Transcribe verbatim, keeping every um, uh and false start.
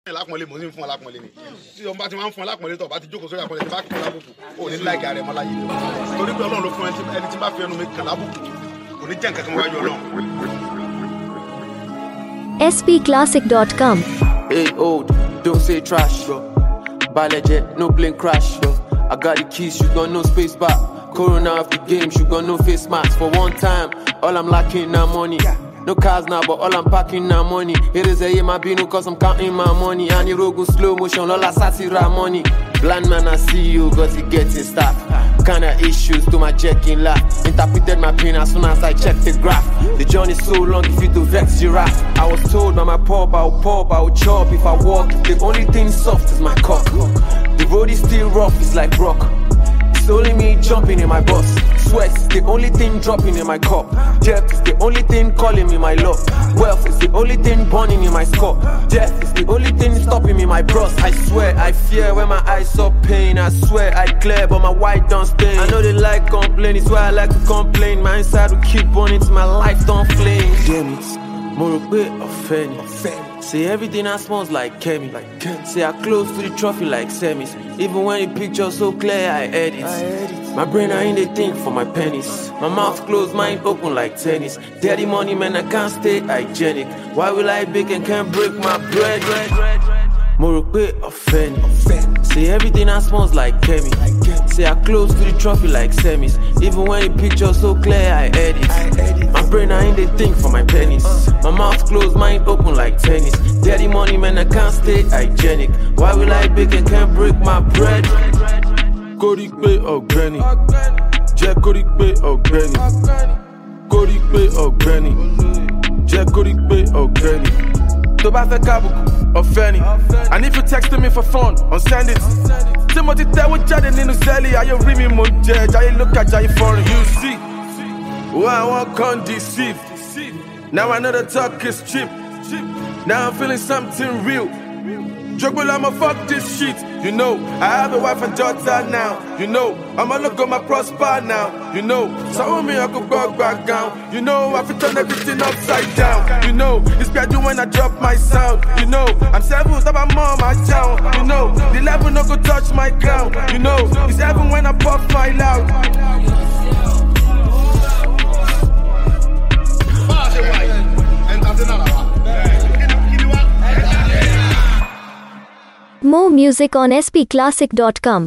lápọ̀nlé mo sì ń fún ọ lápọ̀nlé ni tí o bá ti máa ń fún ọ lápọ̀nlé tó bá ti jókòó sórí àpọ̀nlé tí bá kàn lábùkù ò ní láìka rẹ̀ mọ́ láyé torí pé Ọlọ́run ló fún ẹni tí bá fi ẹnu mi kàn lábùkù kò ní jẹ́ nǹkan kan wájú Ọlọ́run. S P classic dot com. Hey old, don't say trash, bro. Balajet, no plane crash, bro. I got the keys, you got no space bar. Corona off the game, you got no face mask. For one time, all I'm lacking now money. No cars now, but all I'm packing now money. It is a year my bino cause I'm counting my money. And you rogo slow motion, all I satira money. Blind man, I see you, got it getting stuck. Kinda issues to my checking laugh. Interpreted my pain as soon as I checked the graph. The journey so long, if you to vex giraffe. I was told by my pop, I'll pop, I'll chop if I walk. The only thing soft is my cock. The road is still rough, it's like rock. It's only me jumping in my bus. Sweat is the only thing dropping in my cup. Death is the only thing calling me my love. Wealth is the only thing burning in my skull. Death is the only thing stopping me my bros. I swear I fear when my eyes saw pain. I swear I clear but my white don't stain. I know they like complain, it's why I like to complain. My inside will keep burning till my life don't flame. Damn it, more bit of Fanny. Say everything I smells like Kemi. Like Say I close to the trophy like semis. Even when the picture's so clear, I edit. I edit. My brain I ain't they think for my pennies. My mouth closed, mind open like tennis. Daddy money, man, I can't stay hygienic. Why will I bake and can't break my bread? More bit of Fanny. Say everything I smells like Kemi. Say I close to the trophy like semis. Even when the picture's so clear, I edit. My brain I ain't they think for my pennies. My mouth closed, mind open like tennis. Daddy money, man, I can't stay hygienic. Why will I bake and can't break my bread? Korípé ọ̀gbẹ́ni, jẹ́ korípé ọ̀gbẹ́ni. Korípé ọ̀gbẹ́ni, jẹ́ korípé ọ̀gbẹ́ni. Tó bá fẹ́ kábùkù, ọ̀fẹ́ ni. And if you text me for fun, on send it. Tí mo ti tẹ́wọ́ jáde nínú sẹ́ẹ̀lì, ayé orí mi mo jẹ, jayé lókà, jayé foreign. You see, why I want can't deceive. Now I know the talk is cheap. Now I'm feeling something real. Juggle, I'ma fuck this shit. You know, I have a wife and daughter now. You know, I'ma look on my prosper now. You know, so me I could go back down. You know, I fit turn everything upside down. You know, it's gradual when I drop my sound. You know, I'm seven, stop my mom, I down. You know, the level no go touch my crown. You know, it's heaven when I puff my loud. More music on S P classic dot com.